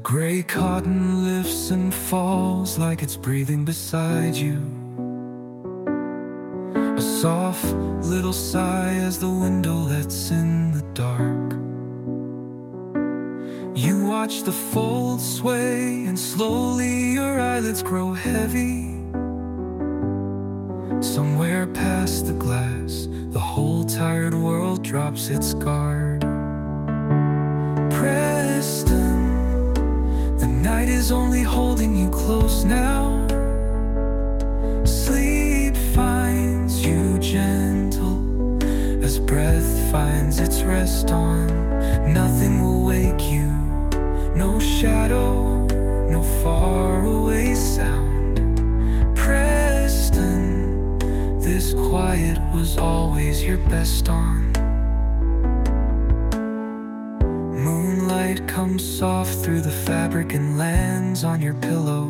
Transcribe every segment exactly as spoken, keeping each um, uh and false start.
gray cotton lifts and falls like it's breathing beside you. A soft little sigh as the window lets in the dark. You watch the folds sway and slowly your eyelids grow heavy. Somewhere past the glass, the whole tired world drops its guard. Preston, the night is only holding you close now. Sleep finds you gentle as breath finds its rest on. Nothing will wake you, no shadow, no faraway sound. Preston, this quiet was always your best on. Moonlight comes soft through the fabric and lands on your pillow.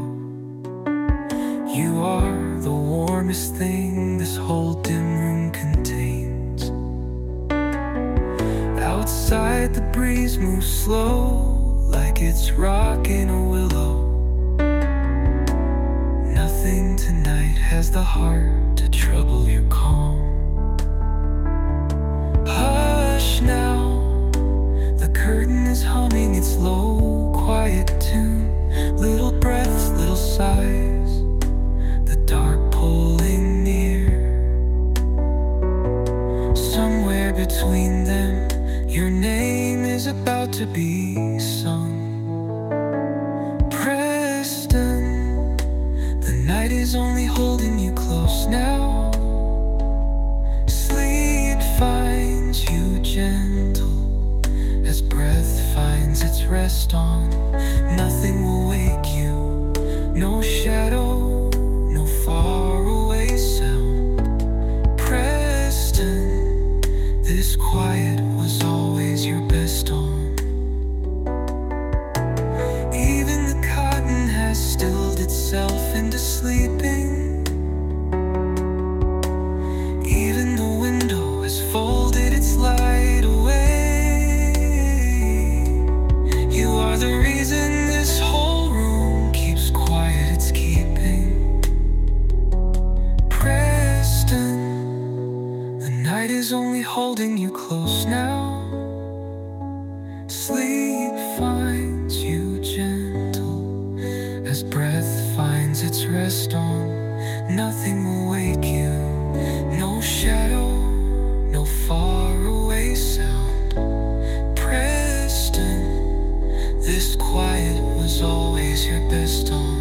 You are the warmest thing this whole dim room contains. Outside the breeze moves slow, like it's rocking a willow. Nothing tonight has the heart to trouble your calm. Hush now, the curtain is humming its low, quiet tune. Little breaths, little sighs, the dark pulling near. Somewhere between them, your name is about to be sung. Preston, the night is only holding you close now. Sleep finds you gentle as breath finds its rest on. Nothing will wake you, no shadow, no faraway sound. Preston, this quiet was always your best on. Even the cotton has stilled itself into sleeping. Even the window has folded its light away. You are the reason this whole room keeps quiet, it's keeping. Preston, the night is only holding you close now. Sleep finds you gentle as breath finds its rest on. Nothing will wake you, no shadow, no faraway sound. Preston, this quiet was always your best on.